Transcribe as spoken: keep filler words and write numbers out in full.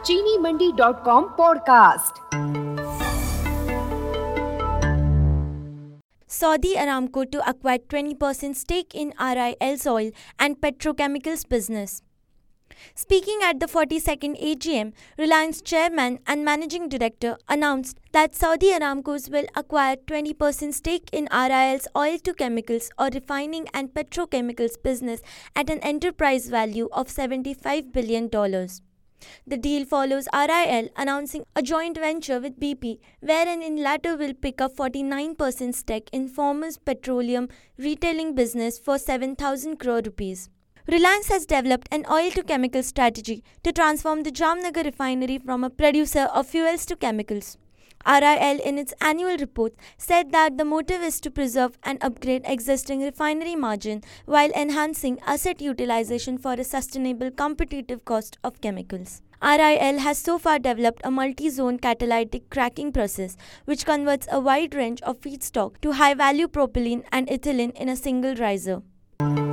चीनी Mandi dot com podcast. Saudi Aramco to acquire twenty percent stake in R I L's oil and petrochemicals business. Speaking at the forty-second A G M, Reliance chairman and managing director announced that Saudi Aramco will acquire twenty percent stake in R I L's oil to chemicals or refining and petrochemicals business at an enterprise value of seventy-five billion dollars. The deal follows R I L announcing a joint venture with B P, wherein in latter will pick up forty-nine percent stake in former's petroleum retailing business for seven thousand crore rupees. Reliance has developed an oil-to-chemical strategy to transform the Jamnagar refinery from a producer of fuels to chemicals. R I L in its annual report said that the motive is to preserve and upgrade existing refinery margin while enhancing asset utilization for a sustainable competitive cost of chemicals. R I L has so far developed a multi-zone catalytic cracking process which converts a wide range of feedstock to high-value propylene and ethylene in a single riser.